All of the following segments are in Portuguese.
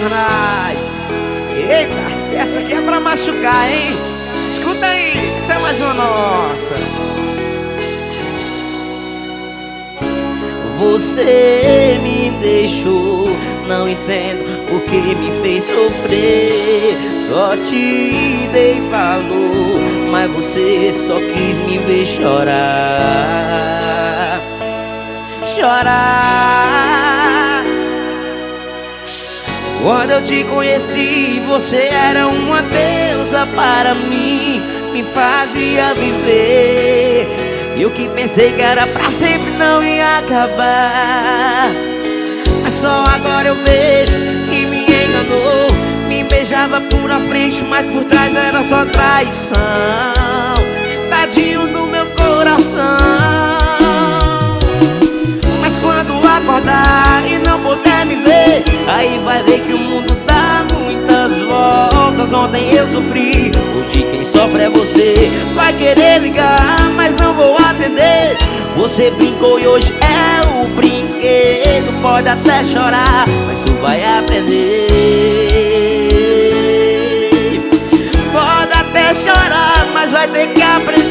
Jornais. Eita, essa aqui é pra machucar, hein? Escuta aí, essa é mais uma nossa. Você me deixou, não entendo o que me fez sofrer. Só te dei valor, mas você só quis me ver chorar. Chorar. Quando eu te conheci, você era uma deusa para mim, me fazia viver. Eu que pensei que era pra sempre, não ia acabar. Mas só agora eu vejo que me enganou. Me beijava por na frente, mas por trás era só traição. Tadinho do meu coração. Mas quando acordar e não puder me ver, aí vai ver que o mundo dá muitas voltas. Ontem eu sofri, hoje quem sofre é você. Vai querer ligar, mas não vou atender. Você brincou e hoje é o brinquedo. Pode até chorar, mas tu vai aprender. Pode até chorar, mas vai ter que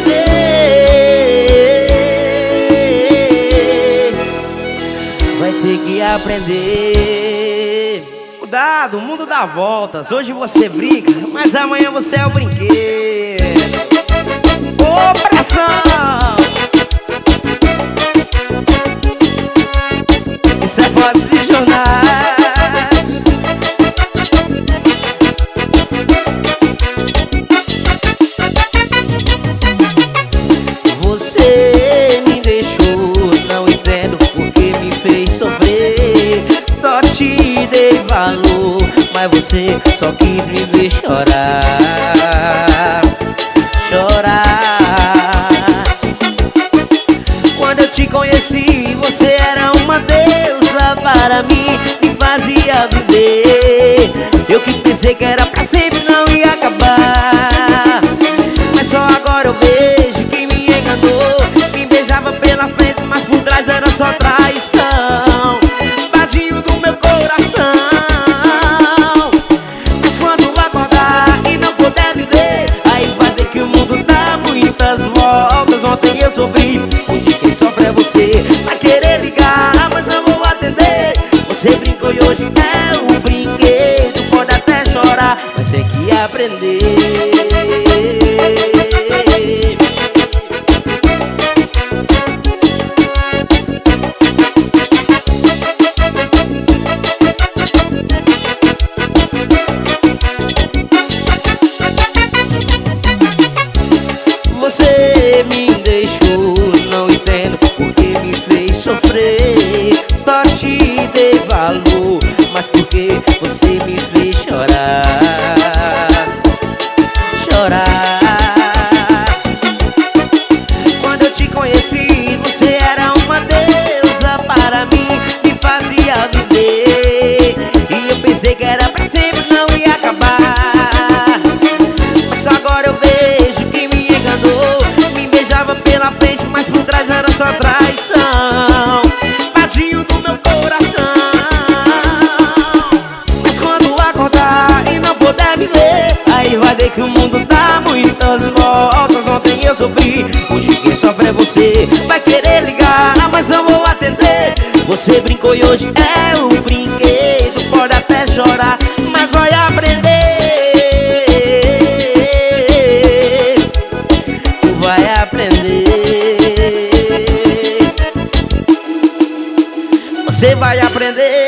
aprender. Vai ter que aprender. Cuidado, o mundo dá voltas. Hoje você briga, mas amanhã você é o brinquedo. Ô, pressão! Isso é foto de jornais. Você me deixou, não entendo por que me fez sofrer. Só te dei valor, mas você só quis me ver chorar. Chorar. Quando eu te conheci, você era uma deusa para mim, me fazia viver. Eu que pensei que era pra sempre, não ia acabar. Mas só agora eu vejo que me enganou. Me beijava pela frente, mas por trás era só traição. Tadinho do meu coração. Mas quando acordar e não puder me ver, aí vai ver que o mundo dá muitas voltas. Ontem eu sofri, hoje quem sofre é você. Vai querer ligar, mas não vou atender. Você brincou e hoje é o brinquedo. Pode até chorar, mas tem que aprender. Você me deixou, não entendo por que me fez sofrer. Só te dei valor, mas por que você me fez chorar? Chorar. Quando eu te conheci, você era uma deusa para mim, me fazia viver. E eu pensei que era pra sempre, não ia acabar. Mas agora eu vejo que me enganou. Me beijava pela frente, mas por trás era só traição. Tadinho do meu coração. Mas quando acordar e não puder me ver, aí vai ver que o mundo dá muitas voltas. Ontem eu sofri, hoje quem sofre é você. Vai querer ligar, mas não vou atender. Você brincou e hoje é o brinquedo. Pode até chorar, mas vai aprender. Tu vai aprender. Você vai aprender.